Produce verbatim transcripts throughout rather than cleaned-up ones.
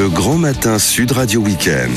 Le Grand Matin Sud Radio Week-end.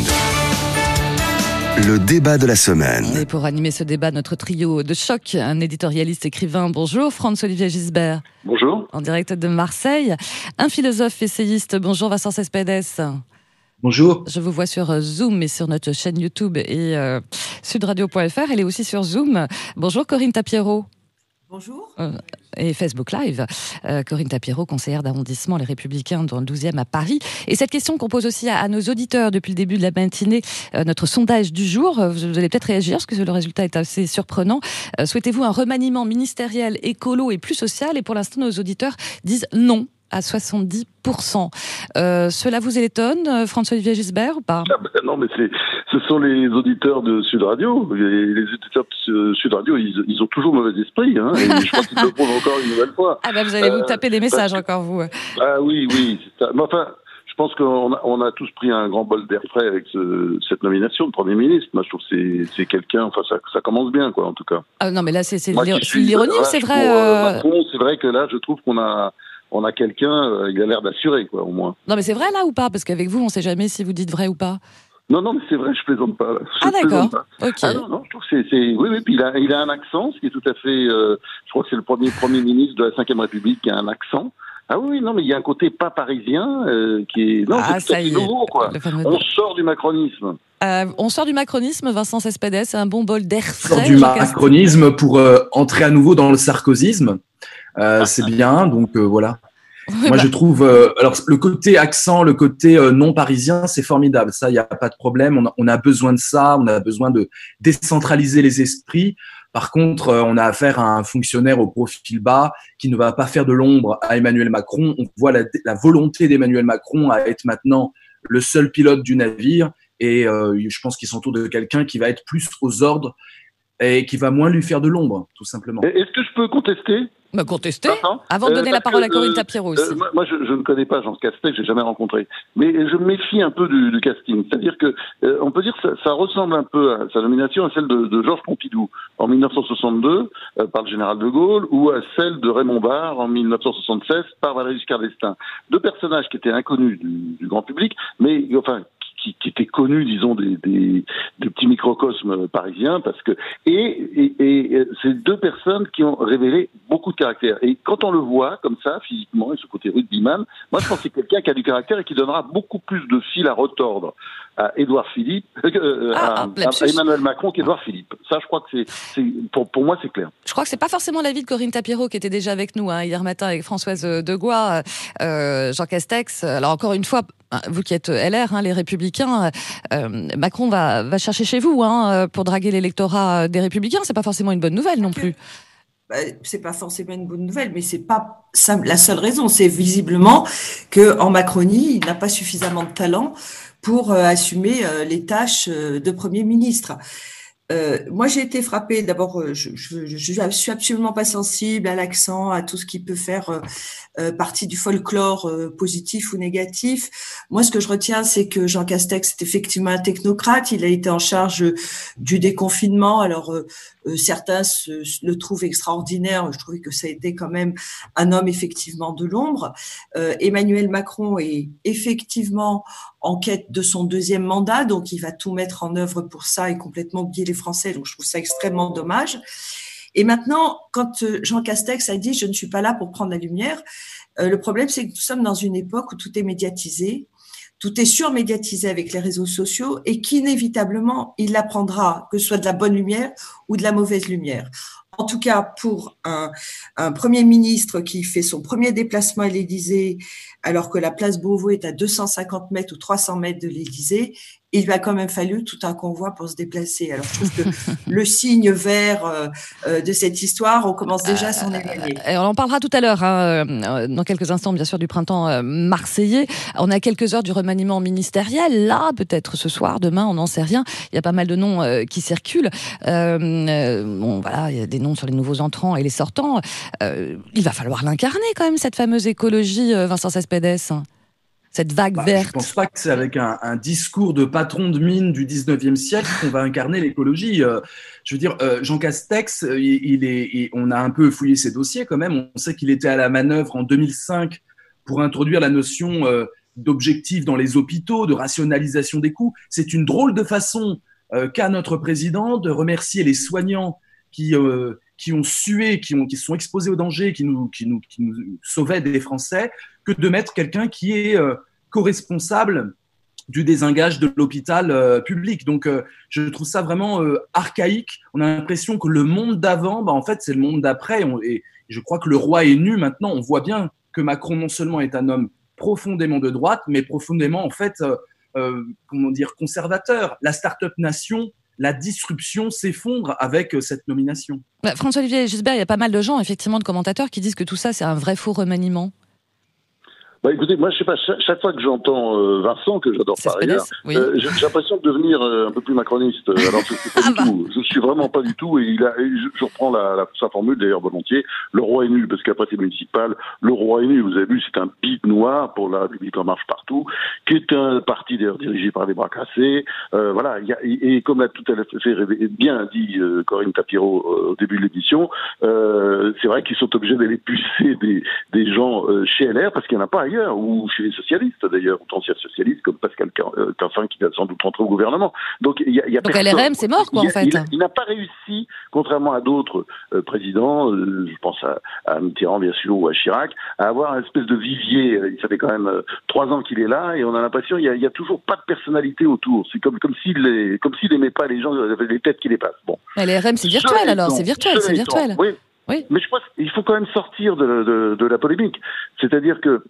Le débat de la semaine. Et pour animer ce débat, notre trio de choc, un éditorialiste écrivain, bonjour, Franz-Olivier Gisbert. Bonjour. En direct de Marseille. Un philosophe essayiste, bonjour Vincent Cespedes. Bonjour. Je vous vois sur Zoom et sur notre chaîne YouTube et euh, sudradio point f r. Elle est aussi sur Zoom. Bonjour Corinne Tapiero. Bonjour. Euh, et Facebook Live. Euh, Corinne Tapiero, conseillère d'arrondissement Les Républicains dans le douzième à Paris. Et cette question qu'on pose aussi à, à nos auditeurs depuis le début de la matinée, euh, notre sondage du jour, euh, vous allez peut-être réagir parce que le résultat est assez surprenant. Euh, souhaitez-vous un remaniement ministériel écolo et plus social? Et pour l'instant, nos auditeurs disent non à soixante-dix pour cent. Euh, cela vous étonne, euh, François-Olivier Gisbert, ou pas? Ah ben non, mais c'est, ce sont les auditeurs de Sud Radio. Les, les auditeurs de Sud Radio, ils, ils ont toujours mauvais esprit, hein, et je crois qu'ils le prouvent encore une nouvelle fois. Ah ben vous allez euh, vous taper des messages que, encore, vous. Ah oui, oui. C'est ça. Mais enfin, je pense qu'on a, on a tous pris un grand bol d'air frais avec ce, cette nomination de Premier ministre. Moi, je trouve que c'est, c'est quelqu'un, enfin, ça, ça commence bien, quoi, en tout cas. Ah non, mais là, c'est, c'est, Moi, c'est l'ironie ou c'est vrai pour, euh, euh... Macron, c'est vrai que là, je trouve qu'on a... on a quelqu'un, euh, il a l'air d'assurer, quoi, au moins. Non, mais c'est vrai, là, ou pas? Parce qu'avec vous, on ne sait jamais si vous dites vrai ou pas. Non, non, mais c'est vrai, je plaisante pas. Là. Je ah, d'accord. Ok. Ah non, non, je trouve que c'est... c'est... Oui, oui, puis il a, il a un accent, ce qui est tout à fait... Euh, je crois que c'est le premier Premier ministre de la cinquième République qui a un accent. Ah oui, non, mais il y a un côté pas parisien euh, qui est... Non, ah, c'est tout nouveau, quoi. Fameux... On sort du macronisme. Euh, on sort du macronisme, Vincent Cespedes, c'est un bon bol d'air frais. On sort du macronisme pour euh, entrer à nouveau dans le sarkozysme. Euh, c'est bien, donc euh, voilà. Oui, Moi, bah. je trouve, euh, alors le côté accent, le côté euh, non parisien, c'est formidable. Ça, il n'y a pas de problème. On a, on a besoin de ça. On a besoin de décentraliser les esprits. Par contre, euh, on a affaire à un fonctionnaire au profil bas qui ne va pas faire de l'ombre à Emmanuel Macron. On voit la, la volonté d'Emmanuel Macron à être maintenant le seul pilote du navire. Et euh, je pense qu'il s'entoure de quelqu'un qui va être plus aux ordres et qui va moins lui faire de l'ombre, tout simplement. Est-ce que je peux contester ? Bah, contester, avant de donner euh, la parole que, à Corinne euh, Tapiero aussi. Euh, moi, je, je ne connais pas Jean Castex, j'ai jamais rencontré. Mais je me méfie un peu du, du casting. C'est-à-dire que, euh, on peut dire que ça, ça ressemble un peu à sa nomination à celle de, de Georges Pompidou en dix-neuf cent soixante-deux euh, par le général de Gaulle ou à celle de Raymond Barre en dix-neuf cent soixante-seize par Valéry Giscard d'Estaing. Deux personnages qui étaient inconnus du, du grand public, mais enfin, qui, qui étaient connus, disons, des, des, des petits microcosmes parisiens, parce que et, et, et ces deux personnes qui ont révélé beaucoup de caractère. Et quand on le voit comme ça, physiquement, et ce côté rugbyman, moi je pense que c'est quelqu'un qui a du caractère et qui donnera beaucoup plus de fil à retordre à Édouard Philippe, euh, ah, à, à Emmanuel Macron qu'Édouard Philippe. Ça, je crois que c'est, c'est pour, pour moi, c'est clair. Je crois que c'est pas forcément l'avis de Corinne Tapiero qui était déjà avec nous hein, hier matin avec Françoise Degois, euh, Jean Castex. Alors encore une fois, vous qui êtes L R, hein, les Républicains, euh, Macron va, va chercher chez vous hein, pour draguer l'électorat des Républicains. C'est pas forcément une bonne nouvelle non plus. Bah, c'est pas forcément une bonne nouvelle, mais c'est pas ça, la seule raison. C'est visiblement que en Macronie, il n'a pas suffisamment de talent pour euh, assumer euh, les tâches euh, de Premier ministre. Euh, moi, j'ai été frappée. D'abord, je, je, je suis absolument pas sensible à l'accent, à tout ce qui peut faire euh, euh, partie du folklore euh, positif ou négatif. Moi, ce que je retiens, c'est que Jean Castex est effectivement un technocrate. Il a été en charge euh, du déconfinement. Alors, euh, euh, certains se, se, le trouvent extraordinaire. Je trouvais que ça a été quand même un homme effectivement de l'ombre. Euh, Emmanuel Macron est effectivement en quête de son deuxième mandat, donc il va tout mettre en œuvre pour ça et complètement oublier les Français, donc je trouve ça extrêmement dommage. Et maintenant, quand Jean Castex a dit « je ne suis pas là pour prendre la lumière », euh, le problème c'est que nous sommes dans une époque où tout est médiatisé, tout est surmédiatisé avec les réseaux sociaux et qu'inévitablement, il la prendra, que ce soit de la bonne lumière ou de la mauvaise lumière. En tout cas, pour un, un Premier ministre qui fait son premier déplacement à l'Élysée, alors que la place Beauvau est à deux cent cinquante mètres ou trois cents mètres de l'Élysée, il lui a quand même fallu tout un convoi pour se déplacer. Alors, je trouve que le signe vert euh, euh, de cette histoire, on commence déjà à s'en éloigner. Euh, on en parlera tout à l'heure, hein, dans quelques instants, bien sûr, du printemps euh, marseillais. On a quelques heures du remaniement ministériel. Là, peut-être ce soir, demain, on n'en sait rien. Il y a pas mal de noms euh, qui circulent. Euh, euh, bon, voilà, il y a des noms sur les nouveaux entrants et les sortants. Euh, il va falloir l'incarner, quand même, cette fameuse écologie, euh, Vincent Cespedes. Cette vague bah, verte. Je ne pense pas que c'est avec un, un discours de patron de mine du dix-neuvième siècle qu'on va incarner l'écologie. Euh, je veux dire, euh, Jean Castex, il, il est, il, on a un peu fouillé ses dossiers quand même. On sait qu'il était à la manœuvre en deux mille cinq pour introduire la notion euh, d'objectifs dans les hôpitaux, de rationalisation des coûts. C'est une drôle de façon euh, qu'a notre président de remercier les soignants qui, euh, qui ont sué, qui, ont, qui se sont exposés au danger, qui nous, qui, nous, qui nous sauvaient des Français, que de mettre quelqu'un qui est euh, co-responsable du désengage de l'hôpital euh, public. Donc, euh, je trouve ça vraiment euh, archaïque. On a l'impression que le monde d'avant, bah, en fait, c'est le monde d'après. On, et je crois que le roi est nu maintenant. On voit bien que Macron, non seulement est un homme profondément de droite, mais profondément, en fait, euh, euh, comment dire, conservateur. La start-up nation, la disruption s'effondre avec euh, cette nomination. Bah, François-Olivier Gisbert, il y a pas mal de gens, effectivement, de commentateurs qui disent que tout ça, c'est un vrai faux remaniement. Bah écoutez, moi je sais pas, chaque, chaque fois que j'entends euh, Vincent, que j'adore par ailleurs, oui. euh, j'ai, j'ai l'impression de devenir euh, un peu plus macroniste. Alors je suis pas ah du bah. tout, je suis vraiment pas du tout, et il a, et je, je reprends la, la, sa formule d'ailleurs volontiers. Le roi est nul parce qu'après c'est municipal. Le roi est nul. Vous avez vu, c'est un bip noir pour la République en marche partout, qui est un parti d'ailleurs dirigé par des bras cassés. Euh, voilà, y a, et, et comme l'a tout à fait bien dit euh, Corinne Tapiero euh, au début de l'édition, euh, c'est vrai qu'ils sont obligés d'aller pucer des, des gens euh, chez L R parce qu'il n'y en a pas ailleurs, ou chez les socialistes d'ailleurs, ou anciens socialistes comme Pascal Canfin qui va sans doute rentrer au gouvernement. Donc il y a, y a Donc personne. L R M c'est mort quoi il a, en fait. Il, a, il n'a pas réussi, contrairement à d'autres euh, présidents, euh, je pense à, à Mitterrand bien sûr ou à Chirac, à avoir une espèce de vivier. Ça fait quand même euh, trois ans qu'il est là et on a l'impression qu'il y a, il y a toujours pas de personnalité autour. C'est comme comme s'il les, comme s'il aimait pas les gens, les têtes qui les passent. Bon. L R M c'est virtuel alors, temps, c'est virtuel, c'est virtuel. Oui. Oui. Mais je pense qu'il faut quand même sortir de, de, de la polémique. C'est-à-dire que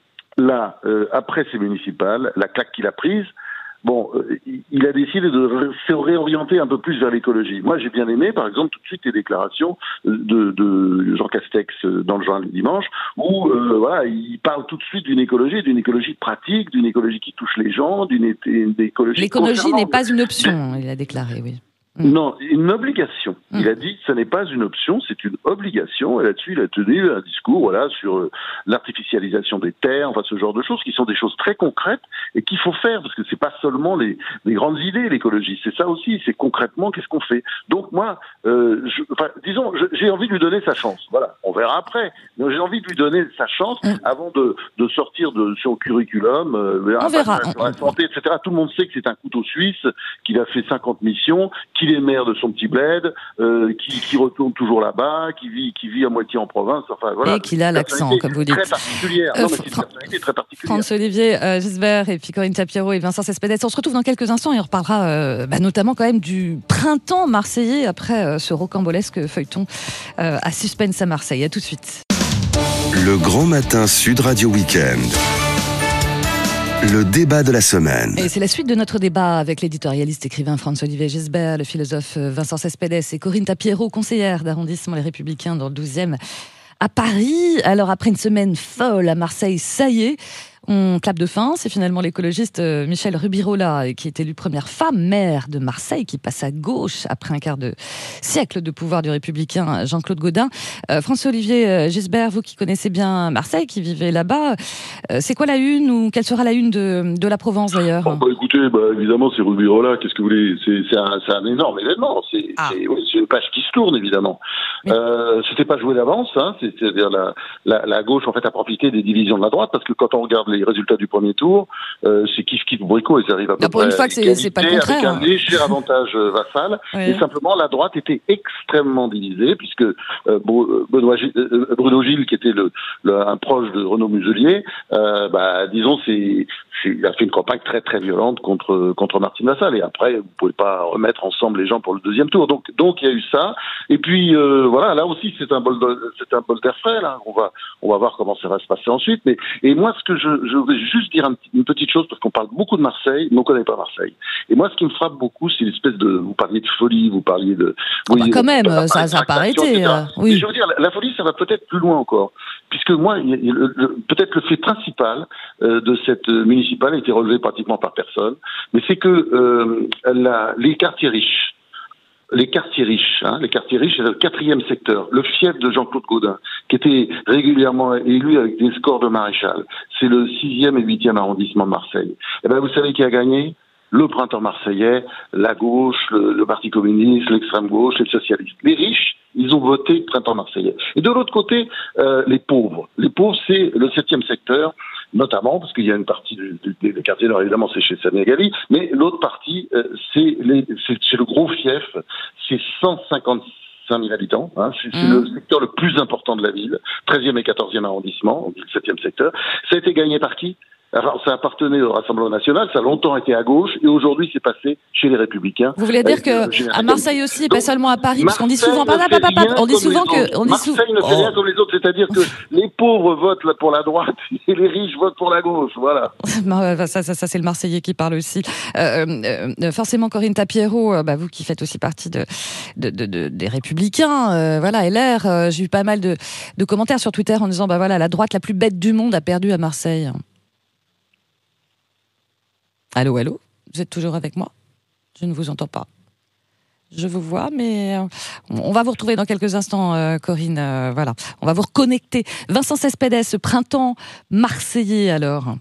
là, euh, après ces municipales, la claque qu'il a prise, bon, euh, il a décidé de ré- se réorienter un peu plus vers l'écologie. Moi, j'ai bien aimé, par exemple, tout de suite les déclarations de, de Jean Castex dans le journal du dimanche, où euh, voilà, il parle tout de suite d'une écologie, d'une écologie pratique, d'une écologie qui touche les gens, d'une, d'une écologie. L'écologie n'est pas une option, il a déclaré, oui. Non, une obligation. Mmh. Il a dit que ça n'est pas une option, c'est une obligation. Et là-dessus, il a tenu un discours, voilà, sur euh, l'artificialisation des terres, enfin ce genre de choses qui sont des choses très concrètes et qu'il faut faire parce que c'est pas seulement les, les grandes idées l'écologie, c'est ça aussi, c'est concrètement qu'est-ce qu'on fait. Donc moi, euh, je, enfin, disons, je, j'ai envie de lui donner sa chance. Voilà, on verra après. Mais j'ai envie de lui donner sa chance mmh. avant de, de sortir de son curriculum. Euh, on verra. Sur la santé, et cetera. Tout le monde sait que c'est un couteau suisse, qu'il a fait cinquante missions, qu'il est maire de son petit bled, euh, qui, qui retourne toujours là-bas, qui vit, qui vit à moitié en province, enfin voilà. Et qu'il a l'accent, comme vous dites. Très particulière. Euh, non, mais c'est une personnalité très particulière. François-Olivier euh, Gisbert et puis Corinne Tapiero et Vincent Cespedes. On se retrouve dans quelques instants et on reparlera euh, bah, notamment quand même du printemps marseillais après euh, ce rocambolesque feuilleton euh, à suspense à Marseille. À tout de suite. Le Grand Matin Sud Radio Week-end. Le débat de la semaine. Et c'est la suite de notre débat avec l'éditorialiste écrivain François-Olivier Gisbert, le philosophe Vincent Cespedes et Corinne Tapiero, conseillère d'arrondissement Les Républicains dans le douzième à Paris. Alors après une semaine folle à Marseille, ça y est, on clappe de fin. C'est finalement l'écologiste Michèle Rubirola qui est élue première femme maire de Marseille, qui passe à gauche après un quart de siècle de pouvoir du républicain Jean-Claude Gaudin. Euh, François-Olivier Gisbert, vous qui connaissez bien Marseille, qui vivez là-bas, euh, c'est quoi la une ou quelle sera la une de, de la Provence d'ailleurs? Oh, bah, écoutez, bah, évidemment c'est Rubirola, qu'est-ce que vous voulez, c'est, c'est, un, c'est un énorme événement, c'est, ah. c'est, oui, c'est une page qui se tourne évidemment. Mais... Euh, c'était pas joué d'avance, hein, c'est, c'est-à-dire la, la, la gauche en fait a profité des divisions de la droite, parce que quand on regarde les résultats du premier tour, euh, c'est kiff kiff bricot, ils arrivent à peu non, pour près une fois que c'est, c'est pas le contraire, avec un léger avantage euh, vassal, oui. Et simplement la droite était extrêmement divisée, puisque euh, Benoît, euh, Bruno Gilles, qui était le, le, un proche de Renaud Muselier, euh, bah, disons, c'est, c'est, il a fait une campagne très très violente contre contre Martine Vassal, et après vous pouvez pas remettre ensemble les gens pour le deuxième tour, donc donc il y a eu ça, et puis euh, voilà, là aussi c'est un bol de, c'est un bol d'air frais, là, on va on va voir comment ça va se passer ensuite, mais et moi ce que je je vais juste dire un, une petite chose, parce qu'on parle beaucoup de Marseille, mais on connaît pas Marseille, et moi ce qui me frappe beaucoup, c'est l'espèce de, vous parliez de folie, vous parliez de oh oui, bah quand même, ça ça n'a pas arrêté, euh, oui. Je veux dire, la, la folie ça va peut-être plus loin encore, puisque moi il, il, le, peut-être le fait principal euh, de cette municipale a été relevé pratiquement par personne, mais c'est que euh, la, les quartiers riches, les quartiers riches, hein, les quartiers riches, c'est le quatrième secteur, le fief de Jean-Claude Gaudin, qui était régulièrement élu avec des scores de maréchal. C'est le sixième et huitième arrondissement de Marseille. Et ben, vous savez qui a gagné? Le printemps marseillais, la gauche, le, le Parti communiste, l'extrême gauche, les socialistes. Les riches, ils ont voté printemps marseillais. Et de l'autre côté, euh, les pauvres. Les pauvres, c'est le septième secteur. notamment parce qu'il y a une partie du, du, des quartiers nord, évidemment, c'est chez Samia Ghali, mais l'autre partie, euh, c'est, les, c'est, c'est le gros fief, c'est cent cinquante-cinq mille habitants, hein, c'est, c'est mmh. le secteur le plus important de la ville, treizième et quatorzième arrondissement, le septième secteur. Ça a été gagné par qui ? Alors, ça appartenait au Rassemblement national, ça a longtemps été à gauche, et aujourd'hui, c'est passé chez les Républicains. Vous voulez dire que à Marseille aussi, et pas seulement à Paris, parce qu'on dit souvent, pas, pas, pas, pas, on dit souvent que, on dit Marseille sou... ne fait oh. rien comme les autres, c'est-à-dire que les pauvres votent pour la droite et les riches votent pour la gauche, voilà. ça, ça, ça, c'est le Marseillais qui parle aussi. Euh, euh, forcément, Corinne Tapiero, bah, vous qui faites aussi partie de, de, de, de des Républicains, euh, voilà, L R, euh, j'ai eu pas mal de, de commentaires sur Twitter en disant, bah voilà, la droite la plus bête du monde a perdu à Marseille. Allô, allô, vous êtes toujours avec moi ? Je ne vous entends pas. Je vous vois, mais on va vous retrouver dans quelques instants, euh, Corinne. Euh, voilà, on va vous reconnecter. Vincent Cespedes, ce printemps marseillais, alors.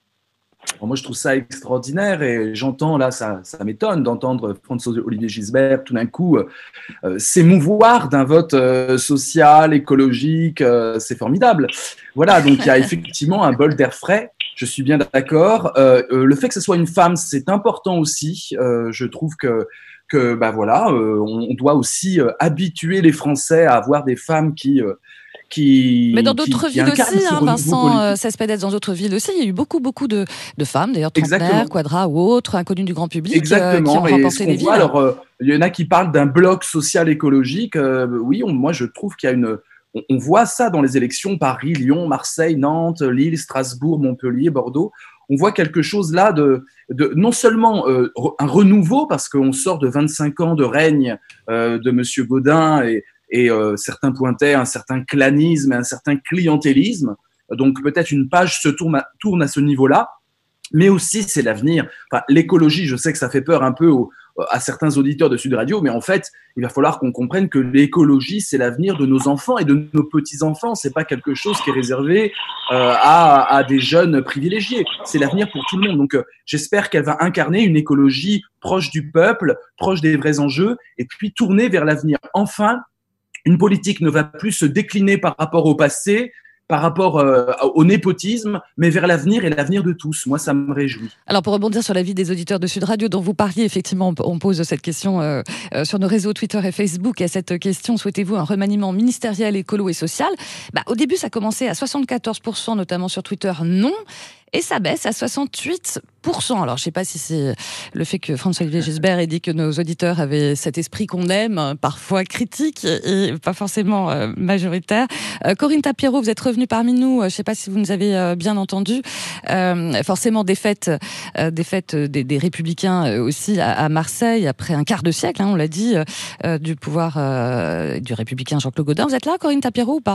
Alors moi, je trouve ça extraordinaire et j'entends, là, ça, ça m'étonne d'entendre François-Olivier Gisbert tout d'un coup euh, s'émouvoir d'un vote euh, social, écologique, euh, c'est formidable. Voilà, donc il y a effectivement un bol d'air frais, je suis bien d'accord. Euh, euh, le fait que ce soit une femme, c'est important aussi. Euh, je trouve que, que bah voilà, euh, on, on doit aussi euh, habituer les Français à avoir des femmes qui... Euh, Qui, mais dans d'autres qui, villes qui aussi, hein, Vincent Cespedes, dans d'autres villes aussi, il y a eu beaucoup, beaucoup de, de femmes, d'ailleurs trentenaires, Quadra ou autres, inconnues du grand public, exactement. Euh, qui ont remporté des villes. Voit, alors, euh, il y en a qui parlent d'un bloc social écologique. Euh, oui, on, moi je trouve qu'il y a une, on, on voit ça dans les élections Paris, Lyon, Marseille, Nantes, Lille, Strasbourg, Montpellier, Bordeaux. On voit quelque chose là de, de non seulement euh, un renouveau parce qu'on sort de vingt-cinq ans de règne euh, de Monsieur Gaudin et Et euh, certains pointaient un certain clanisme et un certain clientélisme. Donc peut-être une page se tourne à, tourne à ce niveau-là, mais aussi c'est l'avenir. Enfin, l'écologie, je sais que ça fait peur un peu au, à certains auditeurs de Sud Radio, mais en fait, il va falloir qu'on comprenne que l'écologie, c'est l'avenir de nos enfants et de nos petits-enfants. C'est pas quelque chose qui est réservé euh, à, à des jeunes privilégiés. C'est l'avenir pour tout le monde. Donc euh, j'espère qu'elle va incarner une écologie proche du peuple, proche des vrais enjeux, et puis tourner vers l'avenir. Enfin, une politique ne va plus se décliner par rapport au passé, par rapport euh, au népotisme, mais vers l'avenir et l'avenir de tous. Moi, ça me réjouit. Alors, pour rebondir sur l'avis des auditeurs de Sud Radio dont vous parliez, effectivement, on pose cette question euh, euh, sur nos réseaux Twitter et Facebook. Et cette question, souhaitez-vous un remaniement ministériel, écolo et social ? Bah, au début, ça commençait à soixante-quatorze pour cent, notamment sur Twitter, non. Et ça baisse à soixante-huit pour cent. Alors, je ne sais pas si c'est le fait que François-Olivier Gisbert ait dit que nos auditeurs avaient cet esprit qu'on aime, parfois critique et pas forcément euh, majoritaire. Euh, Corinne Tapiero, vous êtes revenue parmi nous. Je ne sais pas si vous nous avez euh, bien entendus. Euh, forcément, défaite, euh, défaite des, des Républicains aussi à, à Marseille, après un quart de siècle, hein, on l'a dit, euh, du pouvoir euh, du Républicain Jean-Claude Gaudin. Vous êtes là, Corinne Tapiero, ou pas ?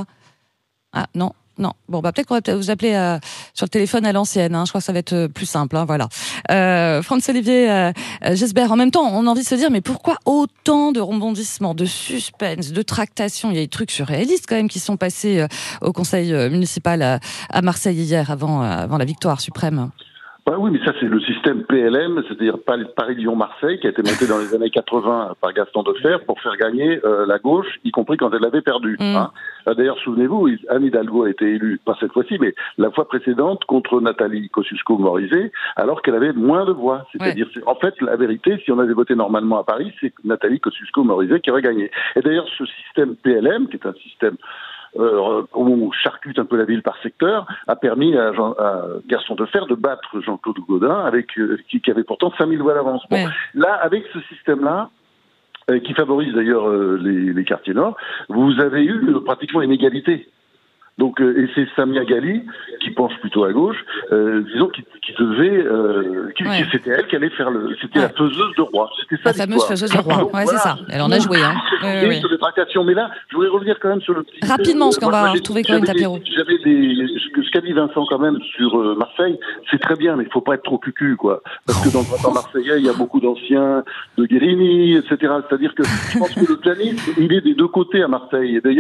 Ah, non. Non, bon, bah peut-être qu'on va peut-être vous appeler euh, sur le téléphone à l'ancienne. Hein. Je crois que ça va être plus simple. Hein, voilà. Euh, François-Olivier euh, Gisbert, en même temps, on a envie de se dire, mais pourquoi autant de rebondissements, de suspense, de tractations ? Il y a des trucs surréalistes quand même qui sont passés euh, au conseil municipal à, à Marseille hier, avant, euh, avant la victoire suprême. Bah oui, mais ça c'est le système P L M, c'est-à-dire Paris-Lyon-Marseille, qui a été monté dans les années quatre-vingts par Gaston Defferre pour faire gagner euh, la gauche, y compris quand elle l'avait perdue. Mmh. Hein. D'ailleurs, souvenez-vous, Anne Hidalgo a été élue, pas cette fois-ci, mais la fois précédente, contre Nathalie Kosciusko-Morizet, alors qu'elle avait moins de voix. C'est-à-dire, ouais. c'est, en fait, la vérité, si on avait voté normalement à Paris, c'est Nathalie Kosciusko-Morizet qui aurait gagné. Et d'ailleurs, ce système P L M, qui est un système Euh, on charcute un peu la ville par secteur, a permis à, Jean, à Gaston Defferre de battre Jean-Claude Gaudin, avec, euh, qui, qui avait pourtant cinq mille voix d'avance. Bon, ouais. Là, avec ce système-là, euh, qui favorise d'ailleurs euh, les, les quartiers nord, vous avez eu euh, pratiquement une égalité. Donc, euh, et c'est Samia Ghali, qui penche plutôt à gauche, euh, disons, qui, qui devait, euh, qui, ouais. qui, c'était elle qui allait faire le, c'était ouais. la faiseuse de roi. C'était ça, la fameuse faiseuse de roi. Ouais, voilà. C'est ça. Elle en a joué, hein. Oui, oui, oui. Sur les tractations. Mais là, je voudrais revenir quand même sur le petit. Rapidement, ce qu'on va retrouver quand même Tapiero. J'avais des, ce qu'a dit Vincent quand même sur euh, Marseille, c'est très bien, mais il faut pas être trop cucu, quoi. Parce que dans le printemps marseillais, il y a beaucoup d'anciens, de Guérini, et cetera. C'est-à-dire que je pense que le planisme, il est des deux côtés à Marseille. Et d'ailleurs,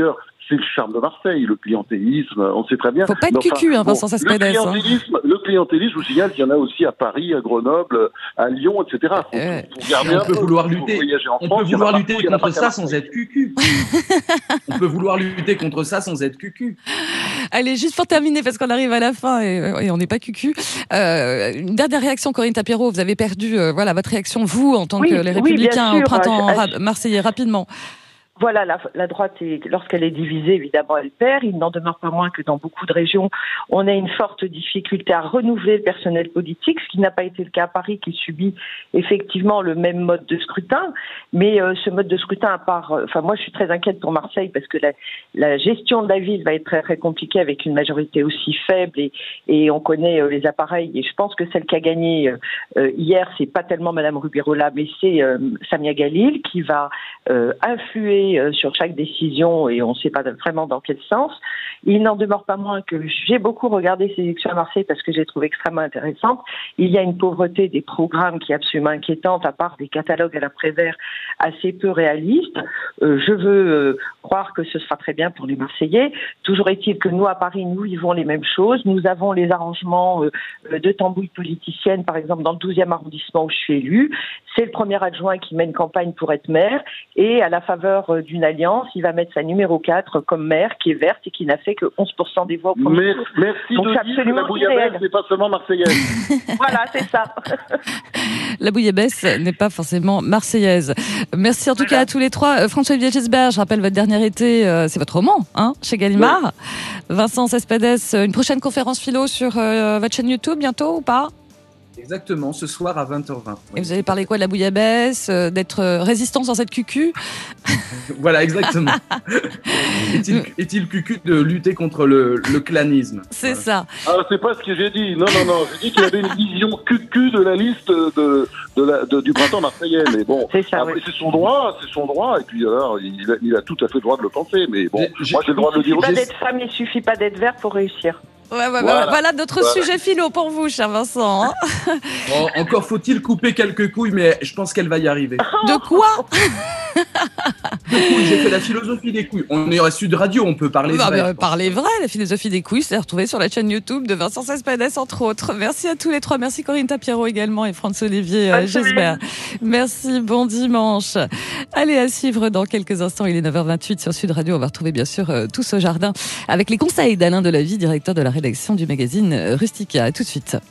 c'est le charme de Marseille, le clientélisme, on sait très bien. Faut pas être enfin, cucu, hein, bon, Vincent Cespedes. Le clientélisme, hein. le clientélisme, je vous signale qu'il y en a aussi à Paris, à Grenoble, à Lyon, et cetera. Faut, Euh, faut regarder on un peut peu, vouloir faut lutter. voyager en On France, peut il y en a vouloir partout, lutter il y en a contre pas qu'à ça sans Marseille. être cucu. On peut vouloir lutter contre ça sans être cucu. Allez, juste pour terminer, parce qu'on arrive à la fin et, et on n'est pas cucu. Euh, une dernière réaction, Corinne Tapiero. Vous avez perdu, euh, voilà, votre réaction, vous, en tant Oui, que les oui, bien Républicains sûr. au printemps Ah, ra- je- marseillais, rapidement. Voilà, la, la droite, est, lorsqu'elle est divisée, évidemment, elle perd. Il n'en demeure pas moins que dans beaucoup de régions, on a une forte difficulté à renouveler le personnel politique, ce qui n'a pas été le cas à Paris, qui subit effectivement le même mode de scrutin. Mais euh, ce mode de scrutin, à part... euh, Enfin, moi, je suis très inquiète pour Marseille, parce que la, la gestion de la ville va être très, très compliquée avec une majorité aussi faible, et, et on connaît euh, les appareils. Et je pense que celle qui a gagné euh, hier, c'est pas tellement Madame Rubirola, mais c'est euh, Samia Galil, qui va euh, influer sur chaque décision, et on ne sait pas vraiment dans quel sens. Il n'en demeure pas moins que j'ai beaucoup regardé ces élections à Marseille parce que j'ai trouvé extrêmement intéressantes. Il y a une pauvreté des programmes qui est absolument inquiétante, à part des catalogues à la Prévert assez peu réalistes. Euh, je veux euh, croire que ce sera très bien pour les Marseillais. Toujours est-il que nous, à Paris, nous vivons les mêmes choses. Nous avons les arrangements euh, de tambouille politicienne, par exemple dans le douzième arrondissement où je suis élue. C'est le premier adjoint qui mène campagne pour être maire, et à la faveur d'une alliance, il va mettre sa numéro quatre comme maire, qui est verte et qui n'a fait que onze pour cent des voix au premier Mais, tour. merci Donc, de c'est dire que la absolument bouillabaisse irréel. n'est pas seulement marseillaise. Voilà, c'est ça. La bouillabaisse n'est pas forcément marseillaise. Merci en tout Voilà. cas à tous les trois. Euh, François-Olivier Gisbert, je rappelle votre dernier été, euh, c'est votre roman, hein, chez Gallimard. Vincent Cespedes, une prochaine conférence philo sur euh, votre chaîne YouTube bientôt ou pas? Exactement, ce soir à vingt heures vingt. Et vous allez parler quoi, de la bouillabaisse, euh, d'être euh, résistant sans être cucu? Voilà, exactement. Est-il, est-il cucu de lutter contre le, le clanisme? C'est Voilà. ça. Ah, c'est pas ce que j'ai dit. Non, non, non. J'ai dit qu'il y avait une vision cul-cul de la liste de, de la, de- du printemps marseillais. Mais bon, C'est ça, après, oui. c'est son droit, c'est son droit. Et puis alors, il a, il a tout à fait le droit de le penser. Mais bon, J'ai- moi j'ai le droit de le Il dire suffit pas aussi. d'être femme, il suffit pas d'être vert pour réussir. Ouais, ouais, Voilà. voilà notre Voilà. sujet philo pour vous, cher Vincent. hein. Bon, encore faut-il couper quelques couilles, mais je pense qu'elle va y arriver. De quoi? Des couilles, j'ai fait la philosophie des couilles. On est Sud Radio, on peut parler Bah, vrai. bah, parlez vrai, la philosophie des couilles, c'est retrouvé sur la chaîne YouTube de Vincent Cespedes, entre autres. Merci à tous les trois. Merci Corinne Tapiero également et François-Olivier euh, Bonne semaine. Gisbert. Merci, bon dimanche. Allez, à suivre dans quelques instants. Il est neuf heures vingt-huit sur Sud Radio. On va retrouver bien sûr euh, Tous au jardin avec les conseils d'Alain Delavie, directeur de la rédaction du magazine euh, Rustica. À tout de suite.